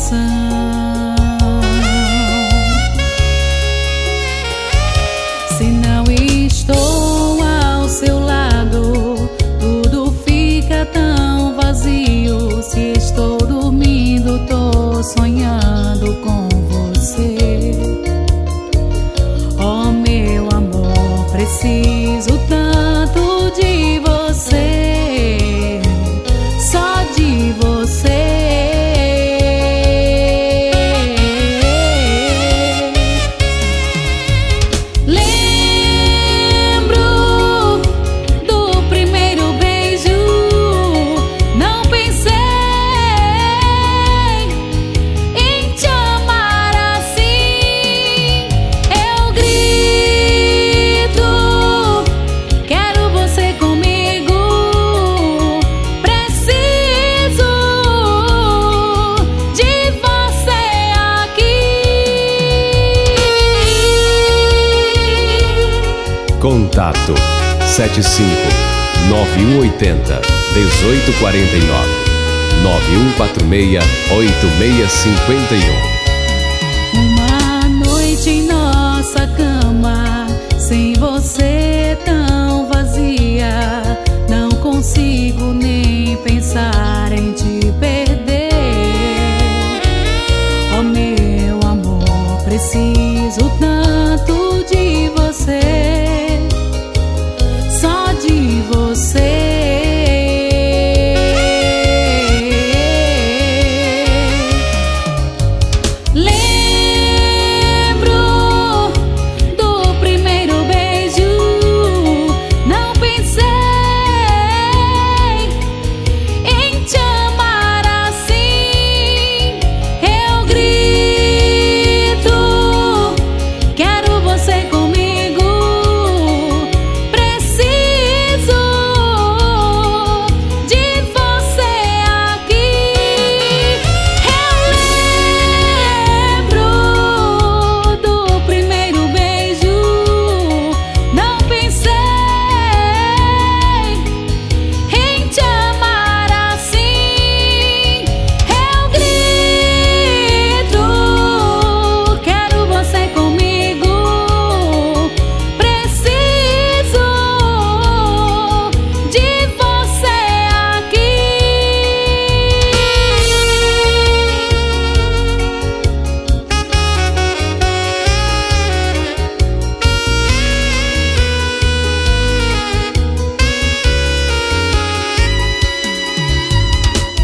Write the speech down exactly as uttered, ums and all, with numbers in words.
coração. Se não estou ao seu lado, tudo fica tão vazio. Se estou dormindo, tô sonhando com você. Oh, meu amor, preciso tanto de você, só de você. Lembro do primeiro beijo, não pensei em te amar assim. Eu grito, quero você comigo, preciso de você aqui. Contato sete cinco nove um oito zero um oito quatro nove nove um quatro seis oito seis cinco um. Uma noite em nossa cama, sem você tão vazia, não consigo nem pensar em te perder. Oh, meu amor, preciso